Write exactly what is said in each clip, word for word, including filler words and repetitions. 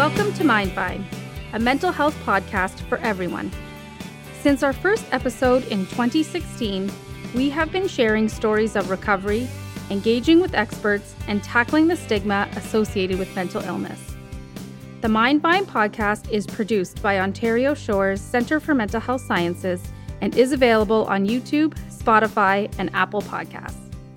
Welcome to Mindvine, a mental health podcast for everyone. Since our first episode in twenty sixteen, we have been sharing stories of recovery, engaging with experts, and tackling the stigma associated with mental illness. The Mindvine podcast is produced by Ontario Shores Centre for Mental Health Sciences and is available on YouTube, Spotify, and Apple Podcasts.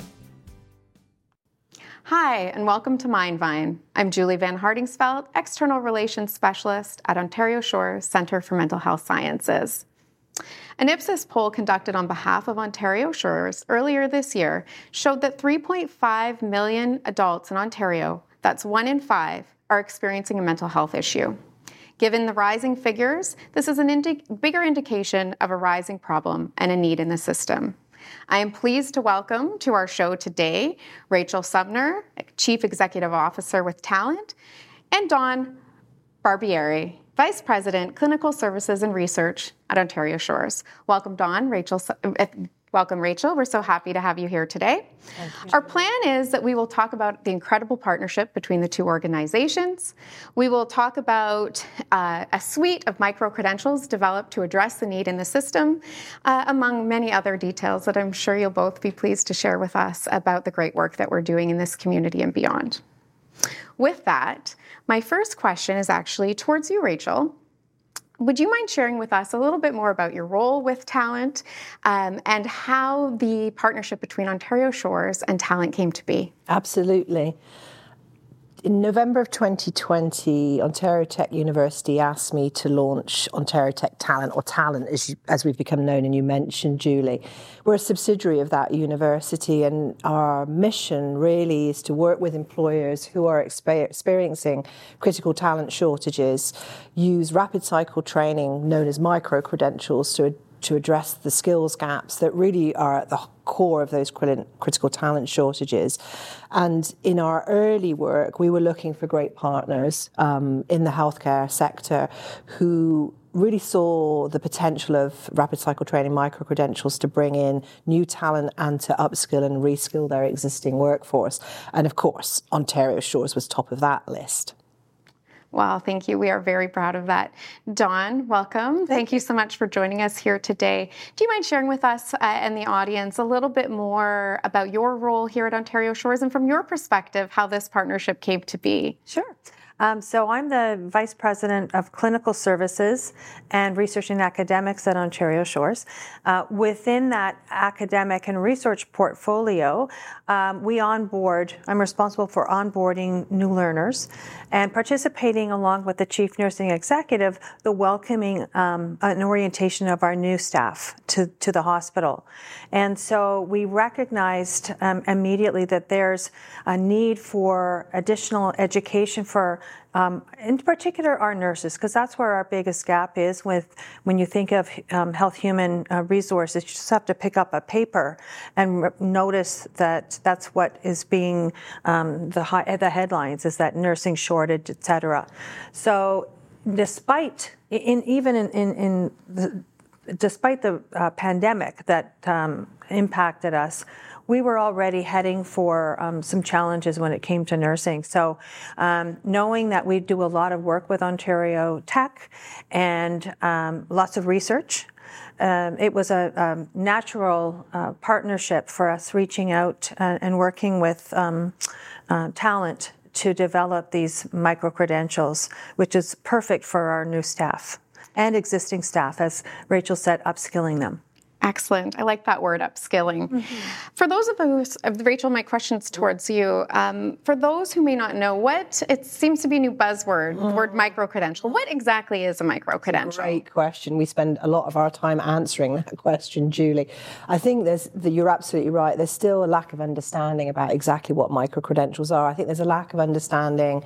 Hi, and welcome to Mindvine. I'm Julie Van Hardingsveld, External Relations Specialist at Ontario Shores Centre for Mental Health Sciences. An Ipsos poll conducted on behalf of Ontario Shores earlier this year showed that three point five million adults in Ontario, that's one in five, are experiencing a mental health issue. Given the rising figures, this is an indi- bigger indication of a rising problem and a need in the system. I am pleased to welcome to our show today Rachel Sumner, Chief Executive Officer with Talent, and Dawn Barbieri, Vice President, Clinical Services and Research at Ontario Shores. Welcome, Dawn. Rachel, uh, welcome, Rachel. We're so happy to have you here today. Our plan is that we will talk about the incredible partnership between the two organizations. We will talk about uh, a suite of micro-credentials developed to address the need in the system, uh, among many other details that I'm sure you'll both be pleased to share with us about the great work that we're doing in this community and beyond. With that, my first question is actually towards you, Rachel. Would you mind sharing with us a little bit more about your role with Talent um, and how the partnership between Ontario Shores and Talent came to be? Absolutely. In November of twenty twenty, Ontario Tech University asked me to launch Ontario Tech Talent, or Talent as, you, as we've become known, and you mentioned, Julie. We're a subsidiary of that university, and our mission really is to work with employers who are exper- experiencing critical talent shortages, use rapid cycle training known as micro-credentials to to address the skills gaps that really are at the core of those critical talent shortages. And in our early work, we were looking for great partners um, in the healthcare sector who really saw the potential of rapid cycle training micro-credentials to bring in new talent and to upskill and reskill their existing workforce. And of course, Ontario Shores was top of that list. Wow, thank you. We are very proud of that. Dawn, welcome. Thank, thank you so much for joining us here today. Do you mind sharing with us uh, and the audience a little bit more about your role here at Ontario Shores and from your perspective, how this partnership came to be? Sure. Um, so I'm the Vice President of Clinical Services and Research and Academics at Ontario Shores. Uh, within that academic and research portfolio, um, we onboard, I'm responsible for onboarding new learners and participating along with the Chief Nursing Executive, the welcoming um, and orientation of our new staff to, to the hospital. And so we recognized um, immediately that there's a need for additional education for Um, in particular, our nurses, because that's where our biggest gap is with when you think of um, health human uh, resources. You just have to pick up a paper and re- notice that that's what is being um, the high, the headlines is that nursing shortage, et cetera. So, despite in even in in, in the, despite the uh, pandemic that um, impacted us, we were already heading for um, some challenges when it came to nursing. So um, knowing that we do a lot of work with Ontario Tech and um, lots of research, um, it was a um, natural uh, partnership for us reaching out uh, and working with um, uh, Talent to develop these micro-credentials, which is perfect for our new staff and existing staff, as Rachel said, upskilling them. Excellent. I like that word, upskilling. Mm-hmm. For those of us, Rachel, my question's towards you. Um, for those who may not know, what, it seems to be a new buzzword, mm. the word micro-credential. What exactly is a micro-credential? Great question. We spend a lot of our time answering that question, Julie. I think there's, the, you're absolutely right. There's still a lack of understanding about exactly what micro-credentials are. I think there's a lack of understanding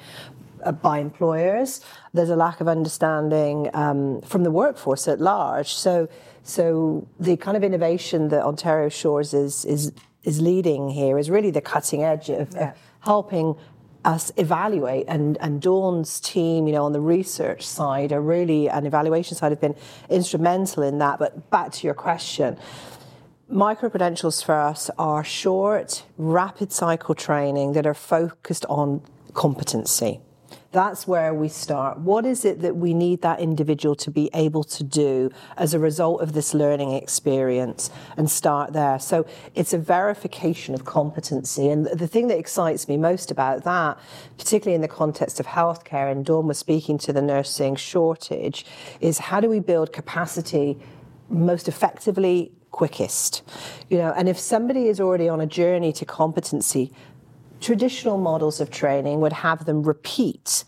by employers. There's a lack of understanding um, from the workforce at large. So, so the kind of innovation that Ontario Shores is is is leading here is really the cutting edge of, yeah. of helping us evaluate. And and Dawn's team, you know, on the research side, are really, and evaluation side, have been instrumental in that. But back to your question. Micro-credentials for us are short, rapid cycle training that are focused on competency. That's where we start. What is it that we need that individual to be able to do as a result of this learning experience, and start there. So it's a verification of competency. And the thing that excites me most about that, particularly in the context of healthcare, and Dawn was speaking to the nursing shortage, is how do we build capacity most effectively, quickest? You know, and if somebody is already on a journey to competency, traditional models of training would have them repeat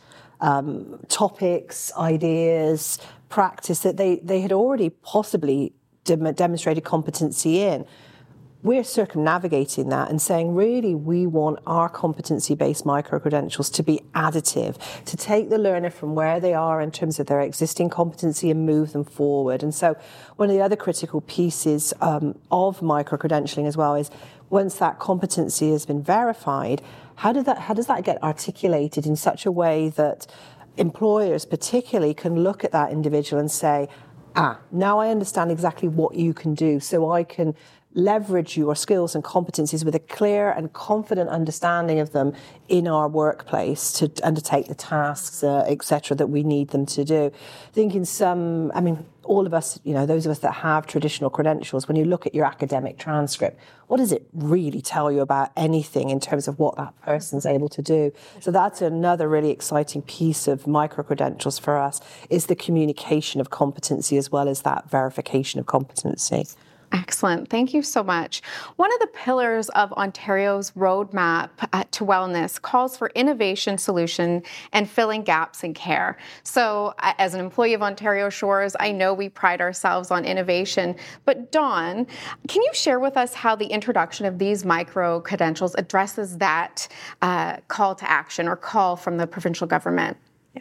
um, topics, ideas, practice that they, they had already possibly dem- demonstrated competency in. We're circumnavigating that and saying, really, we want our competency-based micro-credentials to be additive, to take the learner from where they are in terms of their existing competency and move them forward. And so one of the other critical pieces um, of micro-credentialing as well is, once that competency has been verified, how, did that, how does that get articulated in such a way that employers particularly can look at that individual and say, ah, now I understand exactly what you can do, so I can leverage your skills and competencies with a clear and confident understanding of them in our workplace to undertake the tasks, uh, et cetera, that we need them to do. I think in some, I mean, all of us, you know, those of us that have traditional credentials, when you look at your academic transcript, what does it really tell you about anything in terms of what that person's able to do? So that's another really exciting piece of micro-credentials for us, is the communication of competency as well as that verification of competency. Excellent. Thank you so much. One of the pillars of Ontario's roadmap uh, to wellness calls for innovation solution and filling gaps in care. So uh, as an employee of Ontario Shores, I know we pride ourselves on innovation. But Dawn, can you share with us how the introduction of these micro-credentials addresses that uh, call to action or call from the provincial government?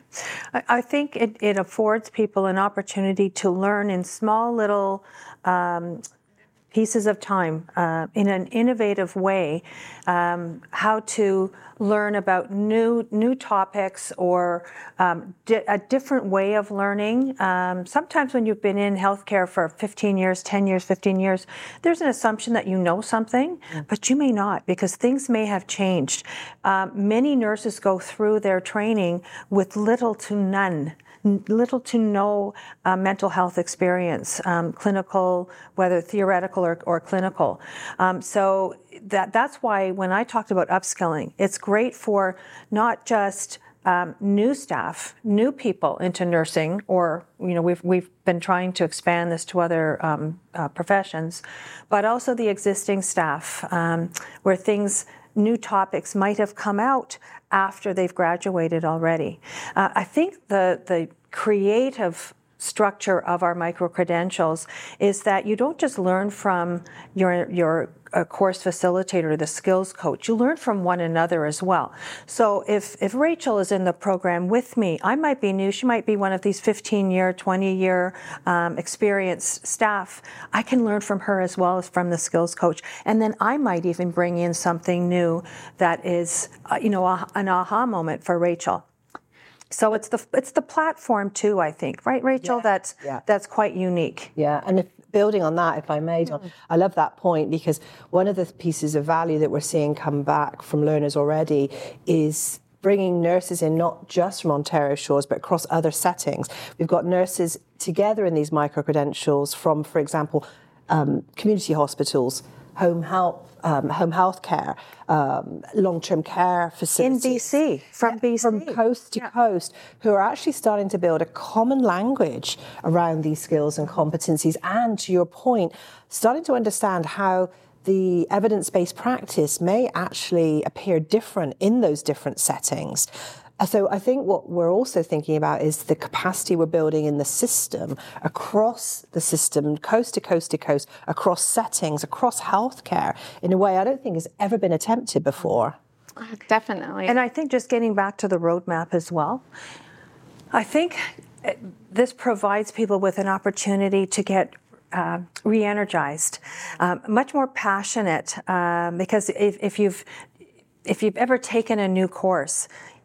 I think it, it affords people an opportunity to learn in small little um, pieces of time uh, in an innovative way um, how to learn about new new topics or um, di- a different way of learning. Um, sometimes when you've been in healthcare for fifteen years, ten years, fifteen years, there's an assumption that you know something, mm. but you may not, because things may have changed. Um, many nurses go through their training with little to none little to no uh, mental health experience, um, clinical, whether theoretical or, or clinical. Um, so that that's why when I talked about upskilling, it's great for not just um, new staff, new people into nursing, or you know we've we've been trying to expand this to other um, uh, professions, but also the existing staff, um, where things. New topics might have come out after they've graduated already. Uh, I think the the creative structure of our micro-credentials is that you don't just learn from your your uh, course facilitator, the skills coach. You learn from one another as well. So if if Rachel is in the program with me, I might be new. She might be one of these fifteen-year, twenty-year um, experienced staff. I can learn from her as well as from the skills coach. And then I might even bring in something new that is, uh, you know, a, an aha moment for Rachel. So it's the it's the platform too, I think, right, Rachel? Yeah. That's yeah. that's quite unique. Yeah, and if, building on that, if I may, mm. I love that point, because one of the pieces of value that we're seeing come back from learners already is bringing nurses in, not just from Ontario Shores, but across other settings. We've got nurses together in these micro-credentials from, for example, um, community hospitals, home health, um, home health care, um, long-term care facilities. In B C, from yeah, B C. From coast to yeah. coast, who are actually starting to build a common language around these skills and competencies, and, to your point, starting to understand how the evidence-based practice may actually appear different in those different settings. So I think what we're also thinking about is the capacity we're building in the system, across the system, coast to coast to coast, across settings, across healthcare, in a way I don't think has ever been attempted before. Definitely. And I think just getting back to the roadmap as well, I think this provides people with an opportunity to get Uh, re-energized, um, much more passionate, um, because if, if you've if you've ever taken a new course,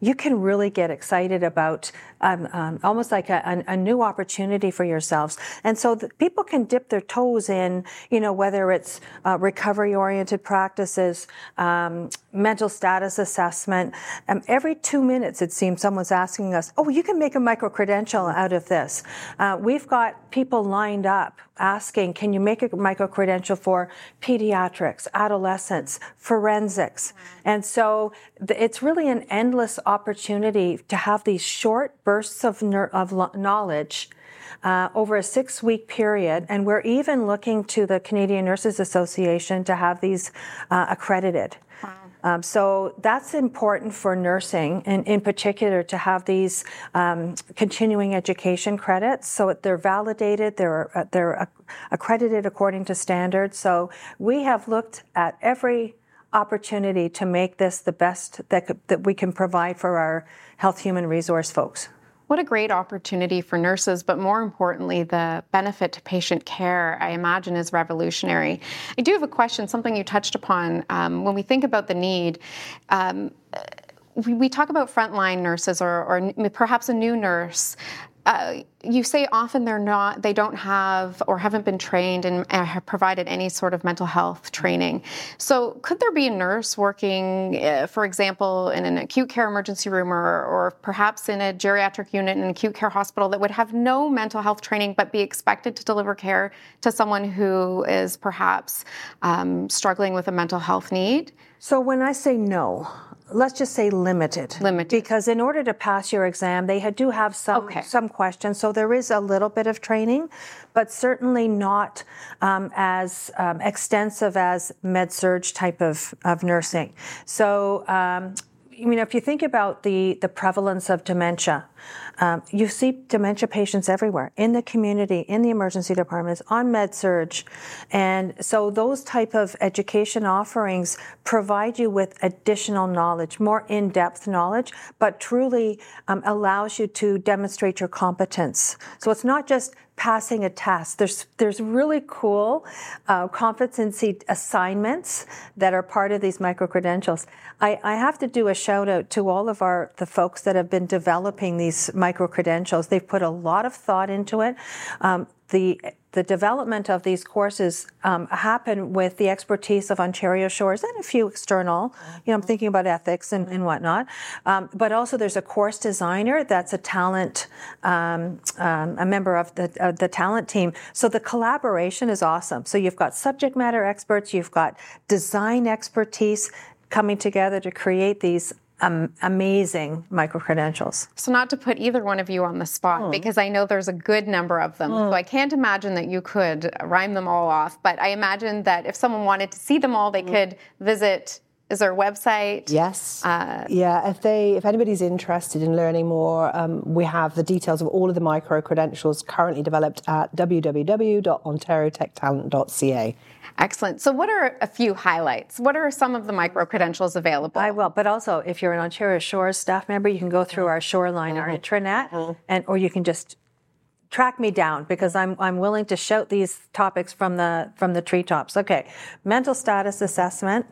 you can really get excited about um, um, almost like a, a, a new opportunity for yourselves. And so the, people can dip their toes in, you know, whether it's uh, recovery-oriented practices, um, mental status assessment. Um, every two minutes, it seems, someone's asking us, oh, you can make a micro-credential out of this. Uh, we've got people lined up asking, can you make a micro-credential for pediatrics, adolescents, forensics? And so th- it's really an endless opportunity to have these short bursts of, ner- of lo- knowledge uh, over a six-week period. And we're even looking to the Canadian Nurses Association to have these uh, accredited. Wow. Um, so that's important for nursing, and in particular to have these um, continuing education credits. So they're validated, they're uh, they're accredited according to standards. So we have looked at every opportunity to make this the best that could, that we can provide for our health human resource folks. What a great opportunity for nurses, but more importantly, the benefit to patient care, I imagine, is revolutionary. I do have a question, something you touched upon. Um, when we think about the need, um, we, we talk about frontline nurses or, or perhaps a new nurse. Uh, you say often they're not, they don't have or haven't been trained and have provided any sort of mental health training. So could there be a nurse working, uh, for example, in an acute care emergency room or, or perhaps in a geriatric unit in an acute care hospital that would have no mental health training but be expected to deliver care to someone who is perhaps um, struggling with a mental health need? So when I say no, let's just say limited. Limited. Because in order to pass your exam, they do have some okay. some questions. So there is a little bit of training, but certainly not um, as um, extensive as med-surg type of, of nursing. So, um, you know, if you think about the, the prevalence of dementia, um, you see dementia patients everywhere, in the community, in the emergency departments, on med-surg. And so those type of education offerings provide you with additional knowledge, more in-depth knowledge, but truly um, allows you to demonstrate your competence. So it's not just passing a test. There's there's really cool uh, competency assignments that are part of these micro-credentials. I, I have to do a shout out to all of our the folks that have been developing these micro-credentials. They've put a lot of thought into it. Um, the The development of these courses um, happen with the expertise of Ontario Shores and a few external, you know, I'm thinking about ethics and, and whatnot. Um, but also there's a course designer that's a talent, um, um, a member of the, uh, the talent team. So the collaboration is awesome. So you've got subject matter experts, you've got design expertise coming together to create these Um, amazing micro-credentials. So not to put either one of you on the spot, mm. because I know there's a good number of them. Mm. So I can't imagine that you could rhyme them all off. But I imagine that if someone wanted to see them all, they mm. could visit, is there a website? Yes. Uh, yeah, if they, if anybody's interested in learning more, um, we have the details of all of the micro-credentials currently developed at w w w dot ontario tech talent dot c a. Excellent. So what are a few highlights? What are some of the micro-credentials available? I will, but also if you're an Ontario Shores staff member, you can go through our Shoreline, mm-hmm. our intranet, mm-hmm. and or you can just track me down because I'm I'm willing to shout these topics from the from the treetops. Okay, mental status assessment,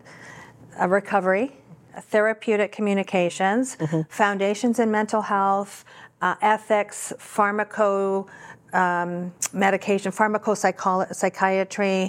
a recovery, therapeutic communications, mm-hmm. foundations in mental health, uh, ethics, pharmaco, um, medication, pharmacopsychiatry.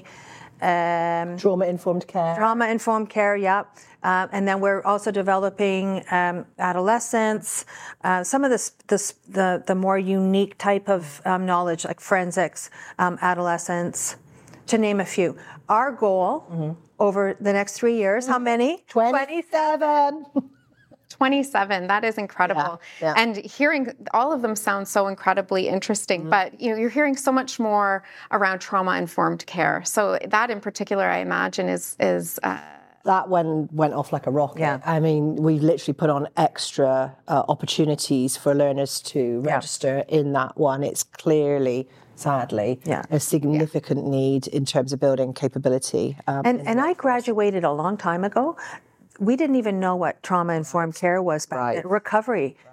Um, Trauma-informed care. Trauma-informed care, yeah. Uh, and then we're also developing um, adolescents, uh, some of this, this, the, the more unique type of um, knowledge, like forensics, um, adolescents, to name a few. Our goal mm-hmm. over the next three years, how many? twenty-seven. twenty-seven. That is incredible. Yeah, yeah. And hearing all of them sound so incredibly interesting, mm-hmm. but you know, you're hearing so much more around trauma-informed care. So that in particular, I imagine, is is uh, that one went off like a rocket. Yeah. I mean, we literally put on extra uh, opportunities for learners to register yeah. in that one. It's clearly, sadly, yeah. a significant yeah. need in terms of building capability. Um, and and I graduated a long time ago. We didn't even know what trauma-informed care was back right. then. Recovery. Right.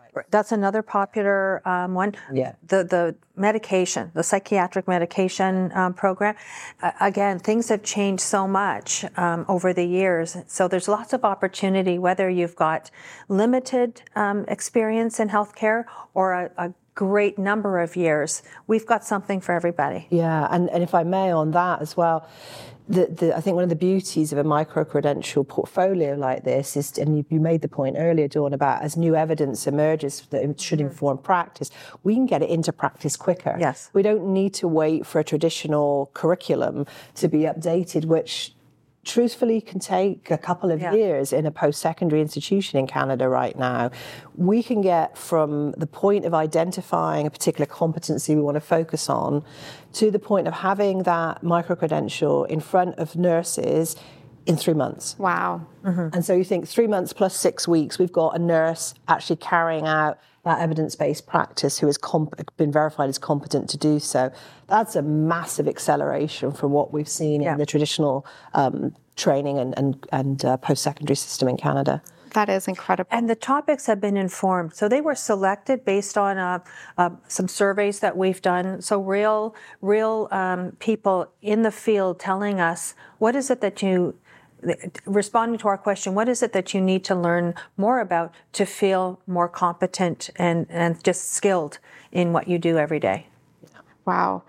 That's another popular um, one. Yeah. The the medication, the psychiatric medication um, program. Uh, again, things have changed so much um, over the years. So there's lots of opportunity, whether you've got limited um, experience in healthcare or a, a great number of years. We've got something for everybody. Yeah, and, and if I may on that as well, the, the, I think one of the beauties of a micro-credential portfolio like this is, and you, you made the point earlier, Dawn, about as new evidence emerges that should inform practice, we can get it into practice quicker. Yes. We don't need to wait for a traditional curriculum to be updated, which truthfully can take a couple of yeah. years in a post-secondary institution in Canada right now. We can get from the point of identifying a particular competency we want to focus on to the point of having that micro-credential in front of nurses in three months. Wow. Mm-hmm. And so you think three months plus six weeks, we've got a nurse actually carrying out that evidence-based practice who has comp- been verified as competent to do so. That's a massive acceleration from what we've seen yeah. in the traditional um, training and, and, and uh, post-secondary system in Canada. That is incredible. And the topics have been informed. So they were selected based on uh, uh, some surveys that we've done. So real, real um, people in the field telling us, what is it that you... responding to our question, what is it that you need to learn more about to feel more competent and, and just skilled in what you do every day? Wow.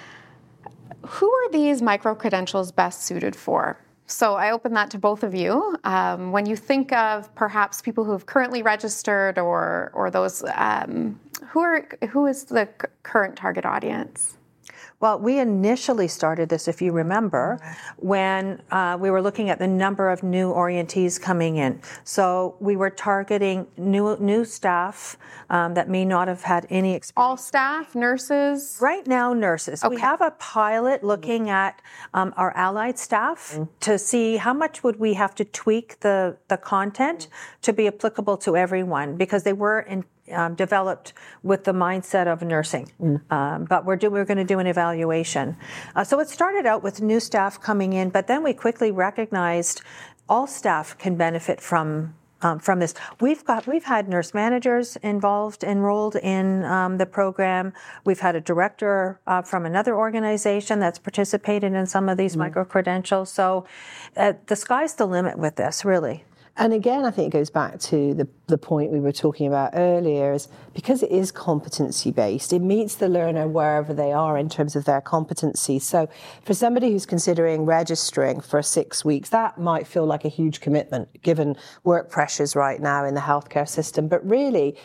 Who are these micro-credentials best suited for? So I open that to both of you. Um, when you think of perhaps people who have currently registered or or those, um, who are who is the c- current target audience? Well, we initially started this, if you remember, when uh, we were looking at the number of new orientees coming in. So we were targeting new new staff um, that may not have had any experience. All staff, nurses? Right now, nurses. Okay. We have a pilot looking at um, our allied staff mm. to see how much would we have to tweak the, the content mm. to be applicable to everyone, because they were in Um, developed with the mindset of nursing. Mm. Um, but we're, do, we're going to do an evaluation. Uh, so it started out with new staff coming in, but then we quickly recognized all staff can benefit from um, from this. We've got we've had nurse managers involved, enrolled in um, the program. We've had a director uh, from another organization that's participated in some of these mm. micro-credentials. So uh, the sky's the limit with this, really. And again, I think it goes back to the, the point we were talking about earlier, is because it is competency-based, it meets the learner wherever they are in terms of their competency. So for somebody who's considering registering for six weeks, that might feel like a huge commitment, given work pressures right now in the healthcare system. But really,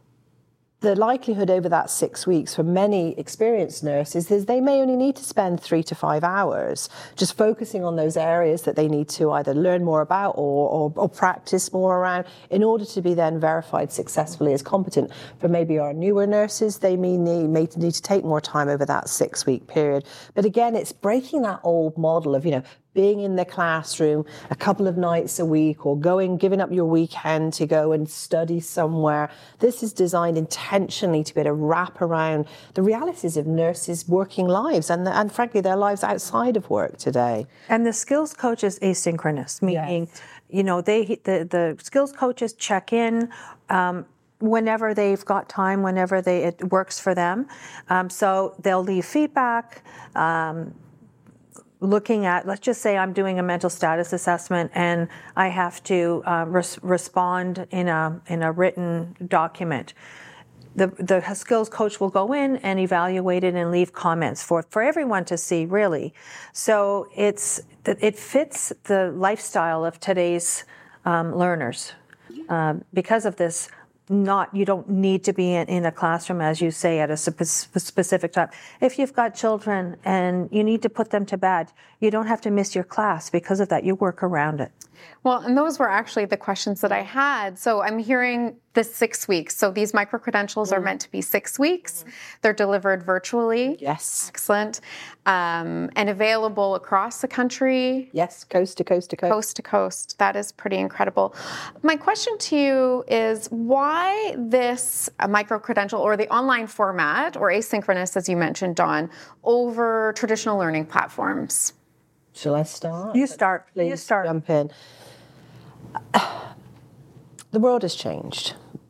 the likelihood over that six weeks for many experienced nurses is they may only need to spend three to five hours just focusing on those areas that they need to either learn more about or, or, or practice more around in order to be then verified successfully as competent. For maybe our newer nurses, they may need, may need to take more time over that six-week period. But again, it's breaking that old model of, you know, being in the classroom a couple of nights a week or going, giving up your weekend to go and study somewhere. This is designed intentionally to be able to wrap around the realities of nurses' working lives and, and frankly, their lives outside of work today. And the skills coach is asynchronous, meaning, yes. you know, they the, the skills coaches check in um, whenever they've got time, whenever they it works for them. Um, so they'll leave feedback, um, looking at, let's just say I'm doing a mental status assessment and I have to uh, res- respond in a in a written document. The the skills coach will go in and evaluate it and leave comments for for everyone to see, really. So it's it fits the lifestyle of today's um, learners um, because of this. Not, you don't need to be in, in a classroom, as you say, at a spe- specific time. If you've got children and you need to put them to bed, you don't have to miss your class because of that. You work around it. Well, and those were actually the questions that I had. So I'm hearing the six weeks. So these micro-credentials mm. are meant to be six weeks. Mm. They're delivered virtually. Yes. Excellent. Um, and available across the country. Yes, coast to coast to coast. Coast to coast. That is pretty incredible. My question to you is, why this micro-credential or the online format or asynchronous, as you mentioned, Dawn, over traditional learning platforms? Shall I start? You start. Please you start. Jump in. The world has changed.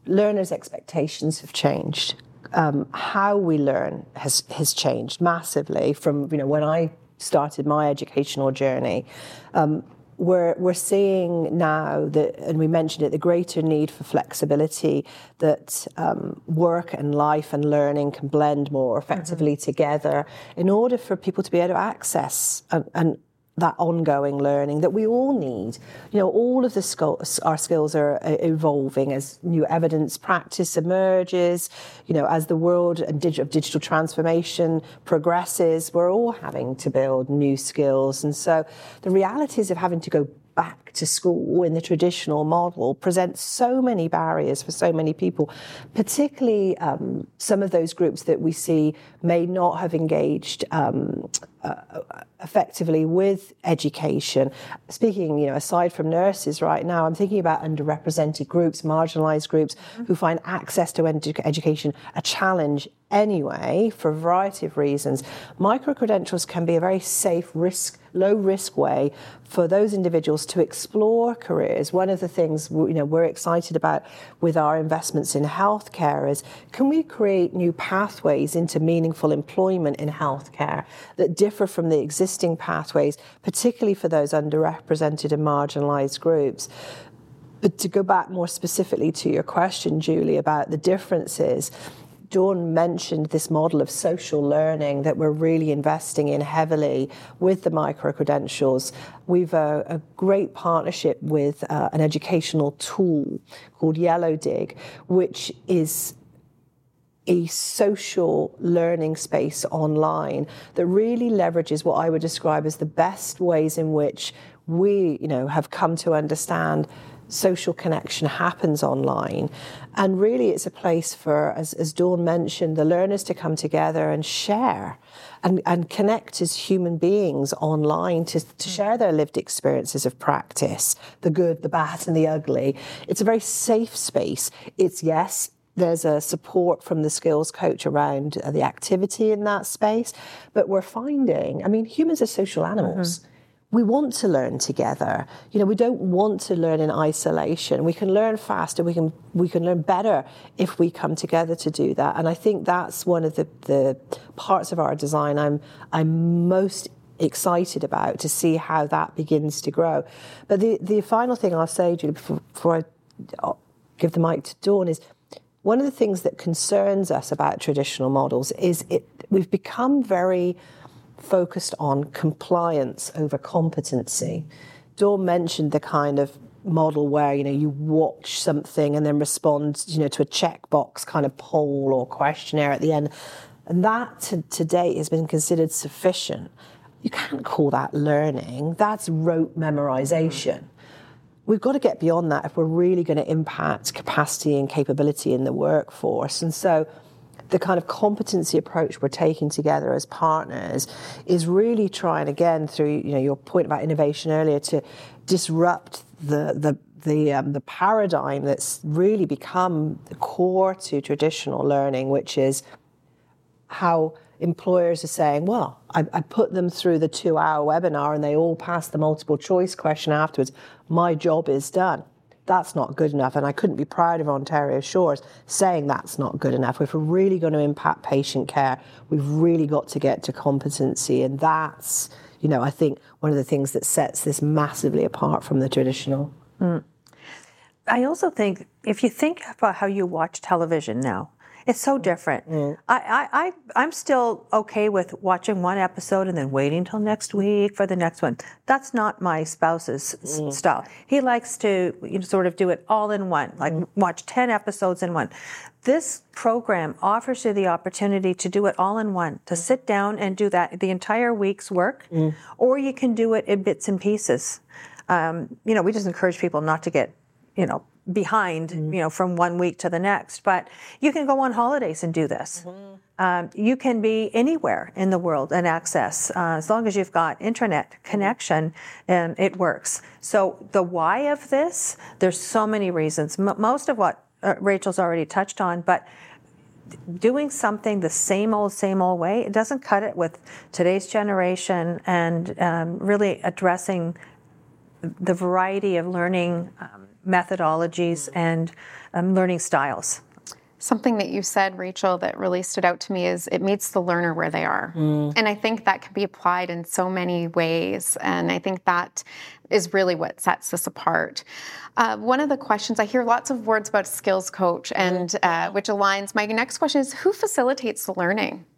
learners' expectations have changed. Um, how we learn has has changed massively from, you know, when I started my educational journey. Um, we're we're seeing now that, and we mentioned it, the greater need for flexibility, that um, work and life and learning can blend more effectively mm-hmm. together in order for people to be able to access and, and that ongoing learning that we all need. You know, all of the skills, our skills are evolving as new evidence practice emerges, you know, as the world of digital transformation progresses, we're all having to build new skills. And so the realities of having to go back to school in the traditional model presents so many barriers for so many people, particularly um, some of those groups that we see may not have engaged um, uh, effectively with education. Speaking, you know, aside from nurses right now, I'm thinking about underrepresented groups, marginalised groups mm-hmm. who find access to edu- education a challenge anyway, for a variety of reasons. Micro-credentials can be a very safe, risk, low-risk way for those individuals to explore careers. One of the things, you know, we're excited about with our investments in healthcare is, can we create new pathways into meaningful employment in healthcare that differ from the existing pathways, particularly for those underrepresented and marginalised groups? But to go back more specifically to your question, Julie, about the differences, Dawn mentioned this model of social learning that we're really investing in heavily with the micro-credentials. We've a, a great partnership with uh, an educational tool called YellowDig, which is a social learning space online that really leverages what I would describe as the best ways in which we, you know, have come to understand social connection happens online. And really it's a place for, as, as Dawn mentioned, the learners to come together and share and, and connect as human beings online to, to share their lived experiences of practice, the good, the bad, and the ugly. It's a very safe space. It's, yes, there's a support from the skills coach around the activity in that space, but we're finding, I mean, humans are social animals. Mm-hmm. We want to learn together. You know, we don't want to learn in isolation. We can learn faster. We can we can learn better if we come together to do that. And I think that's one of the, the parts of our design I'm I'm most excited about, to see how that begins to grow. But the, the final thing I'll say, Julie, before, before I give the mic to Dawn, is one of the things that concerns us about traditional models is it we've become very focused on compliance over competency. Dawn mentioned the kind of model where, you know, you watch something and then respond, you know, to a checkbox kind of poll or questionnaire at the end. And that to, to date has been considered sufficient. You can't call that learning. That's rote memorization. We've got to get beyond that if we're really going to impact capacity and capability in the workforce. And so the kind of competency approach we're taking together as partners is really trying, again, through, you know, your point about innovation earlier, to disrupt the the the um, the paradigm that's really become the core to traditional learning, which is how employers are saying, well, I, I put them through the two-hour webinar and they all passed the multiple choice question afterwards. My job is done. That's not good enough. And I couldn't be proud of Ontario Shores saying that's not good enough. If we're really going to impact patient care, we've really got to get to competency. And that's, you know, I think one of the things that sets this massively apart from the traditional. Mm. I also think, if you think about how you watch television now, it's so different. Mm. I, I, I, I'm still okay with watching one episode and then waiting till next week for the next one. That's not my spouse's mm. style. He likes to, you know, sort of do it all in one, like mm. watch ten episodes in one. This program offers you the opportunity to do it all in one, to sit down and do that the entire week's work, mm. or you can do it in bits and pieces. Um, you know, we just encourage people not to get, you know, behind, mm-hmm. you know, from one week to the next. But you can go on holidays and do this. Mm-hmm. Um, you can be anywhere in the world and access, uh, as long as you've got internet connection, and it works. So the why of this, there's so many reasons. M- most of what uh, Rachel's already touched on, but doing something the same old, same old way, it doesn't cut it with today's generation, and um, really addressing the variety of learning um, methodologies and um, learning styles. Something that you said, Rachel, that really stood out to me is it meets the learner where they are. Mm. And I think that can be applied in so many ways. And I think that is really what sets this apart. Uh, one of the questions, I hear lots of words about skills coach, and uh, which aligns. My next question is, who facilitates the learning?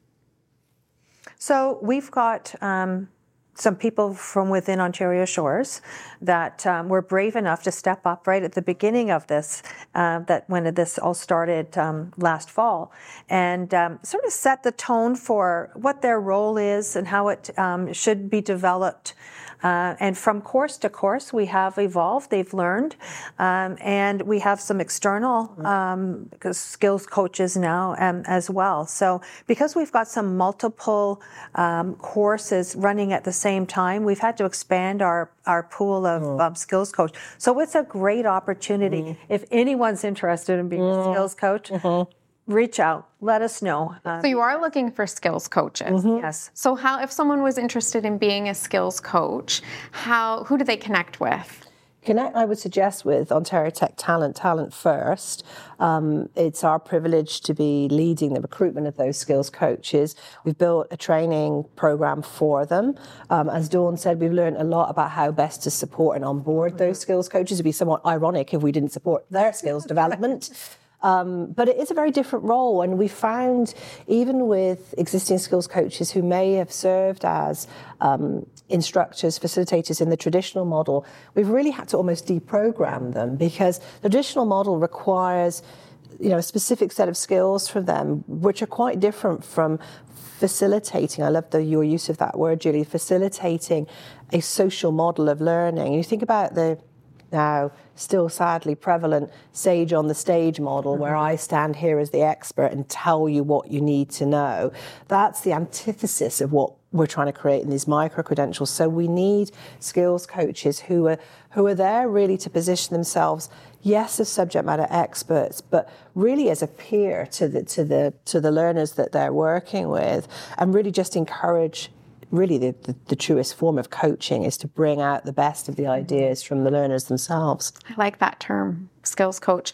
So we've got um, some people from within Ontario Shores that um, were brave enough to step up right at the beginning of this, uh, that when this all started um, last fall, and um, sort of set the tone for what their role is and how it um, should be developed. Uh, and from course to course, we have evolved, they've learned, um, and we have some external um, skills coaches now um, as well. So because we've got some multiple um, courses running at the same time, we've had to expand our, our pool of mm. um, skills coach. So it's a great opportunity. Mm. If anyone's interested in being mm. a skills coach, mm-hmm. reach out, let us know. Um, so you are looking for skills coaches. Mm-hmm. Yes. So how, if someone was interested in being a skills coach, how, who do they connect with? Connect, I would suggest, with Ontario Tech Talent, Talent First. Um, it's our privilege to be leading the recruitment of those skills coaches. We've built a training program for them. Um, as Dawn said, we've learned a lot about how best to support and onboard those skills coaches. It'd be somewhat ironic if we didn't support their skills development. Um, but it is a very different role, and we found even with existing skills coaches who may have served as um, instructors, facilitators in the traditional model, we've really had to almost deprogram them, because the traditional model requires, you know, a specific set of skills from them, which are quite different from facilitating. I love the, your use of that word, Julie, facilitating a social model of learning. You think about the now still sadly prevalent sage on the stage model, mm-hmm. where I stand here as the expert and tell you what you need to know. That's the antithesis of what we're trying to create in these micro-credentials. So we need skills coaches who are who are there really to position themselves, yes, as subject matter experts, but really as a peer to the to the to the learners that they're working with, and really just encourage. Really, the, the, the truest form of coaching is to bring out the best of the ideas from the learners themselves. I like that term, skills coach.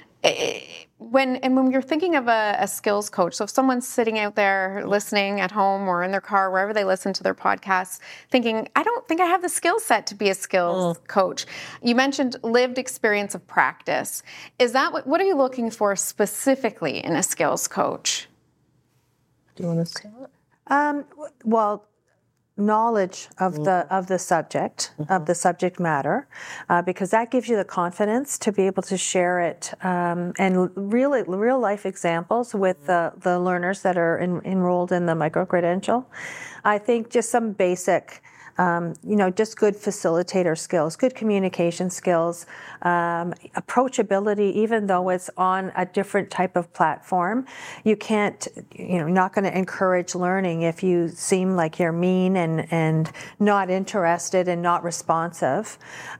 When and when you're thinking of a, a skills coach, so if someone's sitting out there listening at home or in their car, wherever they listen to their podcasts, thinking, I don't think I have the skill set to be a skills mm. coach. You mentioned lived experience of practice. Is that what, what are you looking for specifically in a skills coach? Do you want to start? Um, well, knowledge of mm. the of the subject, mm-hmm. of the subject matter, uh, because that gives you the confidence to be able to share it, um, and real real life examples with the, the learners that are in, enrolled in the micro-credential. I think just some basic, um, you know, just good facilitator skills, good communication skills, um, approachability, even though it's on a different type of platform. You can't, you know, not going to encourage learning if you seem like you're mean and, and not interested and not responsive.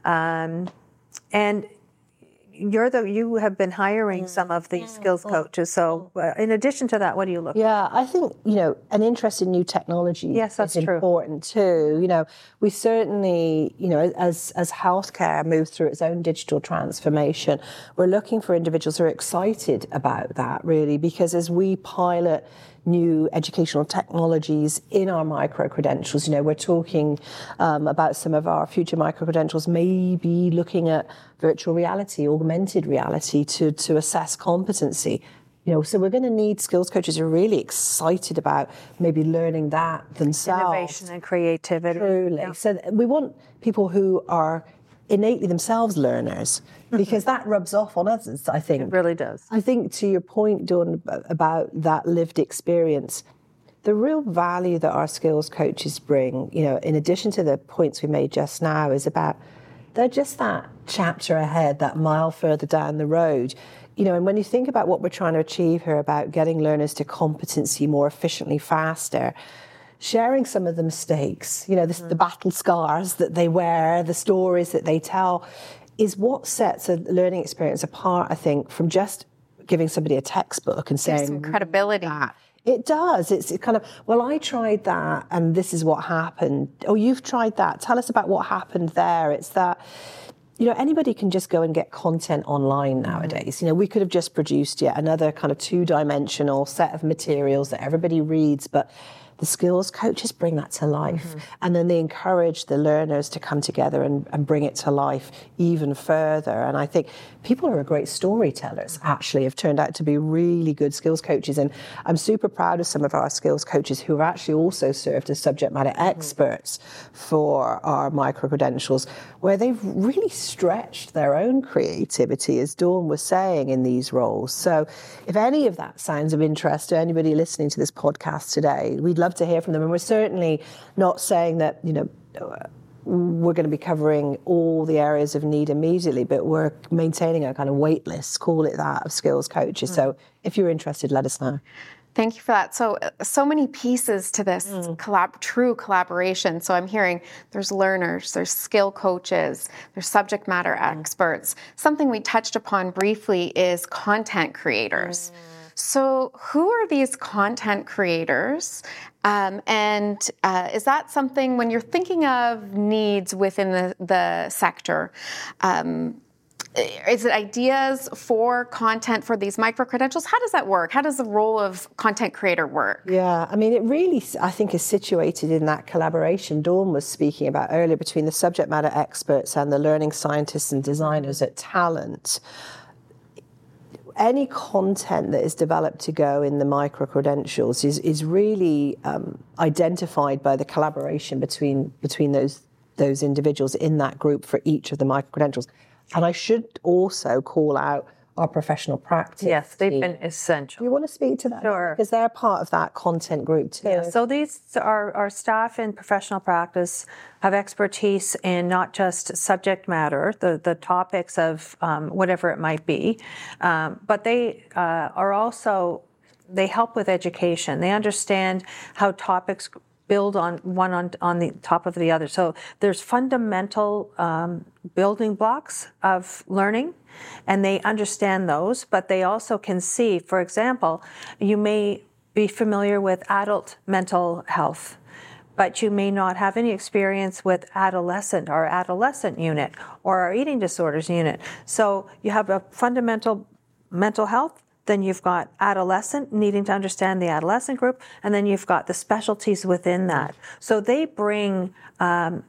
Um, and You're the you have been hiring some of these skills coaches. So, uh, in addition to that, what do you look? Yeah, I think you know an interest in new technology. Yes, that's is true. Important too. You know, we certainly you know as as healthcare moves through its own digital transformation, we're looking for individuals who are excited about that really, because as we pilot new educational technologies in our micro-credentials. You know, we're talking um, about some of our future micro-credentials maybe looking at virtual reality, augmented reality to, to assess competency. You know, so we're going to need skills coaches who are really excited about maybe learning that themselves. Innovation and creativity. Truly. Yeah. So we want people who are innately themselves learners, because that rubs off on others, I think. It really does. I think to your point, Dawn, about that lived experience, the real value that our skills coaches bring, you know, in addition to the points we made just now, is about they're just that chapter ahead, that mile further down the road. You know, and when you think about what we're trying to achieve here about getting learners to competency more efficiently, faster, sharing some of the mistakes, you know, the, mm. the battle scars that they wear, the stories that they tell, is what sets a learning experience apart, I think, from just giving somebody a textbook and saying some credibility. That. It does. It's kind of, well, I tried that and this is what happened. Oh, you've tried that. Tell us about what happened there. It's that, you know, anybody can just go and get content online nowadays. You know, we could have just produced yet another kind of two-dimensional set of materials that everybody reads, but the skills coaches bring that to life. Mm-hmm. And then they encourage the learners to come together and, and bring it to life even further. And I think people who are great storytellers actually have turned out to be really good skills coaches. And I'm super proud of some of our skills coaches who have actually also served as subject matter experts mm-hmm. for our micro-credentials, where they've really stretched their own creativity, as Dawn was saying, in these roles. So if any of that sounds of interest to anybody listening to this podcast today, we'd love to hear from them. And we're certainly not saying that, you know, we're going to be covering all the areas of need immediately, but we're maintaining a kind of wait list, call it that, of skills coaches. Mm. So if you're interested, let us know. Thank you for that. So, so many pieces to this mm. collab- true collaboration. So I'm hearing there's learners, there's skill coaches, there's subject matter mm. experts. Something we touched upon briefly is content creators. Mm. So who are these content creators? Um, and uh, is that something, when you're thinking of needs within the, the sector, um, is it ideas for content for these micro-credentials? How does that work? How does the role of content creator work? Yeah, I mean, it really, I think, is situated in that collaboration Dawn was speaking about earlier between the subject matter experts and the learning scientists and designers at Talent. Any content that is developed to go in the micro-credentials is, is really um, identified by the collaboration between between those those individuals in that group for each of the micro-credentials. And I should also call out our professional practice. Yes, they've team. been essential. Do you want to speak to that? Sure. Because they're part of that content group too. Yeah, so these are our staff in professional practice have expertise in not just subject matter, the, the topics of um, whatever it might be, um, but they uh, are also, they help with education. They understand how topics build on one on, on the top of the other. So there's fundamental um, building blocks of learning, and they understand those, but they also can see, for example, you may be familiar with adult mental health, but you may not have any experience with adolescent or adolescent unit or our eating disorders unit. So you have a fundamental mental health, then you've got adolescent, needing to understand the adolescent group, and then you've got the specialties within that. So they bring um,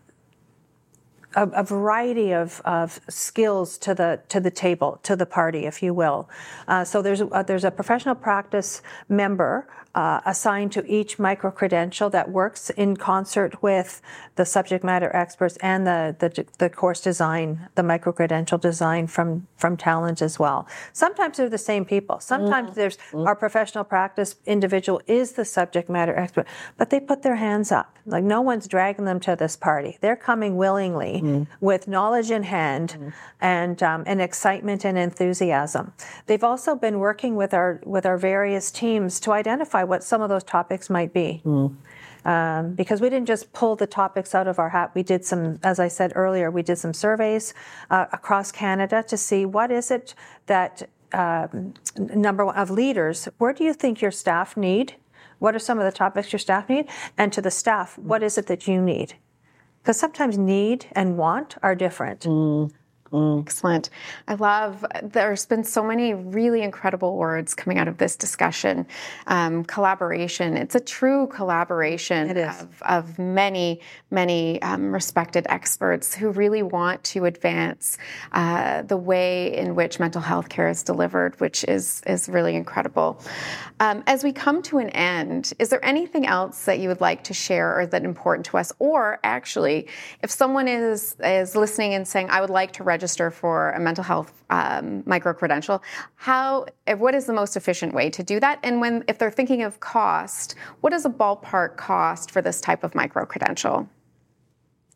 a, a variety of, of skills to the to the table, to the party, if you will. Uh, so there's a, there's a professional practice member uh, assigned to each micro-credential that works in concert with the subject matter experts and the, the, the course design, the micro-credential design from, from Talent as well. Sometimes they're the same people. Sometimes mm-hmm. there's mm-hmm. our professional practice individual is the subject matter expert, but they put their hands up. Like, no one's dragging them to this party. They're coming willingly mm-hmm. with knowledge in hand mm-hmm. and um, and excitement and enthusiasm. They've also been working with our with our various teams to identify what some of those topics might be. Mm-hmm. Um, because we didn't just pull the topics out of our hat. We did some, as I said earlier, we did some surveys uh, across Canada to see what is it that, uh, number one, of leaders, where do you think your staff need? What are some of the topics your staff need? And to the staff, what is it that you need? Because sometimes need and want are different. Mm. Mm. Excellent. I love, there's been so many really incredible words coming out of this discussion. Um, collaboration. It's a true collaboration it is. Of, of many, many um, respected experts who really want to advance uh, the way in which mental health care is delivered, which is, is really incredible. Um, as we come to an end, is there anything else that you would like to share or that's important to us? Or actually, if someone is, is listening and saying, I would like to register for a mental health um, micro-credential, how, what is the most efficient way to do that? And when, if they're thinking of cost, what is a ballpark cost for this type of micro-credential?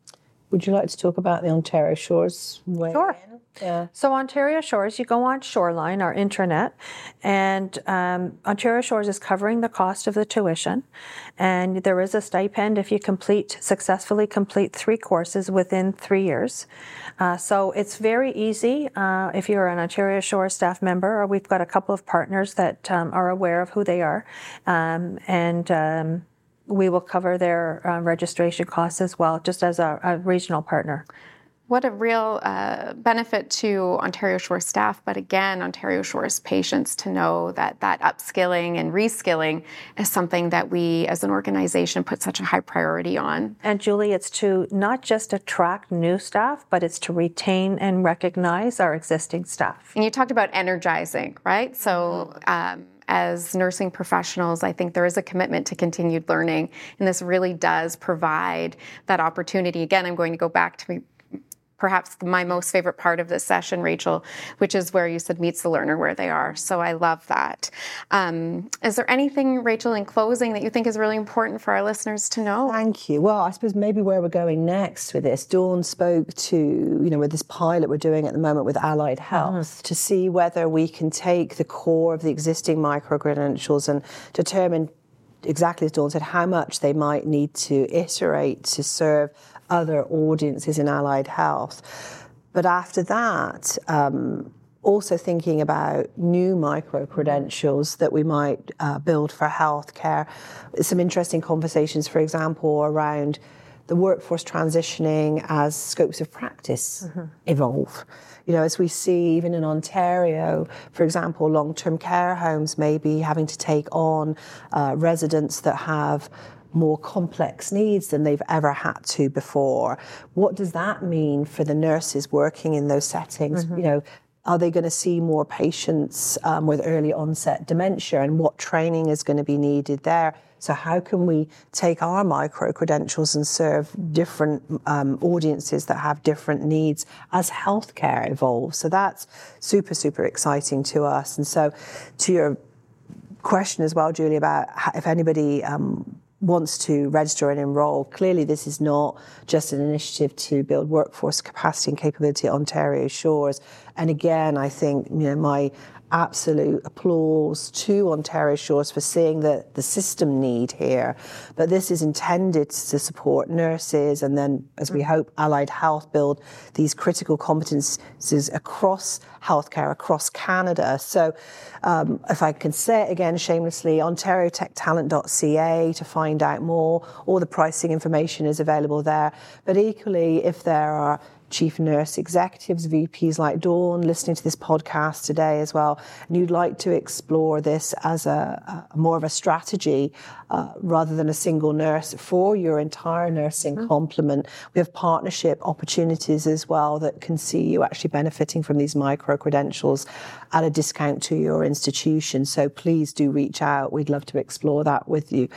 would you like to talk about the Ontario Shores way? Sure. In? Yeah. So Ontario Shores, you go on Shoreline, our intranet, and um, Ontario Shores is covering the cost of the tuition, and there is a stipend if you complete successfully complete three courses within three years. Uh, so it's very easy uh, if you're an Ontario Shores staff member, or we've got a couple of partners that um, are aware of who they are, um, and um, we will cover their uh, registration costs as well, just as a, a regional partner. What a real uh, benefit to Ontario Shores staff, but again, Ontario Shores patients to know that that upskilling and reskilling is something that we as an organization put such a high priority on. And Julie, it's to not just attract new staff, but it's to retain and recognize our existing staff. And you talked about energizing, right? So um, as nursing professionals, I think there is a commitment to continued learning, and this really does provide that opportunity. Again, I'm going to go back to perhaps my most favorite part of this session, Rachel, which is where you said meets the learner where they are. So I love that. Um, is there anything, Rachel, in closing that you think is really important for our listeners to know? Thank you. Well, I suppose maybe where we're going next with this, Dawn spoke to, you know, with this pilot we're doing at the moment with Allied Health, mm-hmm. to see whether we can take the core of the existing micro-credentials and determine exactly as Dawn said, how much they might need to iterate to serve other audiences in allied health. But after that, um, also thinking about new micro-credentials that we might uh, build for healthcare. Some interesting conversations, for example, around the workforce transitioning as scopes of practice mm-hmm. evolve. You know, as we see even in Ontario, for example, long-term care homes may be having to take on uh, residents that have more complex needs than they've ever had to before. What does that mean for the nurses working in those settings? Mm-hmm. You know, are they going to see more patients um, with early onset dementia, and what training is going to be needed there? So how can we take our micro-credentials and serve different um, audiences that have different needs as healthcare evolves? So that's super, super exciting to us. And so to your question as well, Julie, about if anybody um, wants to register and enroll, clearly this is not just an initiative to build workforce capacity and capability at Ontario Shores. And again, I think, you know, my absolute applause to Ontario Shores for seeing the, the system need here. But this is intended to support nurses and then, as we hope, allied health build these critical competencies across healthcare, across Canada. So um, if I can say it again shamelessly, ontario tech talent dot c a to find out more. All the pricing information is available there. But equally, if there are chief nurse executives, V Ps like Dawn, listening to this podcast today as well, and you'd like to explore this as a, a more of a strategy uh, rather than a single nurse for your entire nursing mm-hmm. complement, we have partnership opportunities as well that can see you actually benefiting from these micro-credentials at a discount to your institution. So please do reach out. We'd love to explore that with you.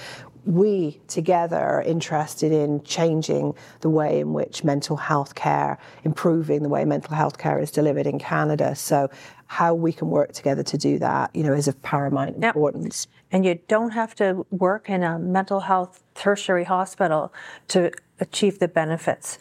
We together are interested in changing the way in which mental health care, improving the way mental health care is delivered in Canada. So how we can work together to do that, you know, is of paramount yep. importance. And you don't have to work in a mental health tertiary hospital to achieve the benefits.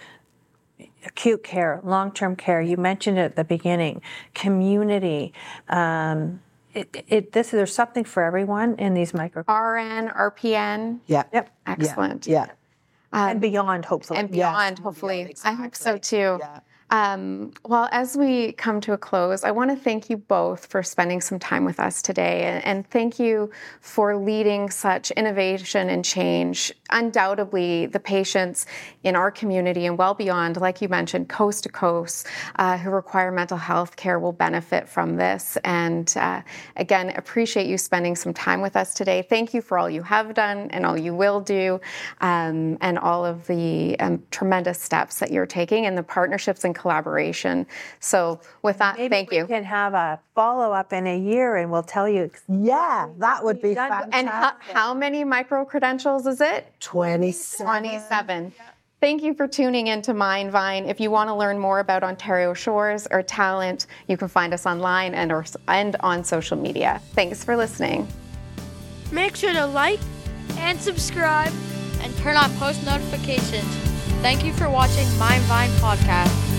Acute care, long-term care, you mentioned it at the beginning, community, um, It, it, this there's something for everyone in these micro R N, R P N. Yeah. Yep. Excellent. Yeah. yeah. Um, and beyond, hopefully. And beyond, yes. hopefully. Yeah, exactly. I hope so too. Yeah. Um, well, as we come to a close, I want to thank you both for spending some time with us today, and, and thank you for leading such innovation and change. Undoubtedly, the patients in our community and well beyond, like you mentioned, coast to coast, uh, who require mental health care will benefit from this. And uh, again, appreciate you spending some time with us today. Thank you for all you have done and all you will do, um, and all of the um, tremendous steps that you're taking and the partnerships and collaboration. So with that, Maybe thank you. We can have a follow-up in a year and we'll tell you. Yeah, that would be fantastic. And how, how many micro-credentials is it? twenty-seven. twenty-seven. Thank you for tuning in to Mindvine. If you want to learn more about Ontario Shores or talent, you can find us online and, or, and on social media. Thanks for listening. Make sure to like and subscribe and turn on post notifications. Thank you for watching Mindvine Podcast.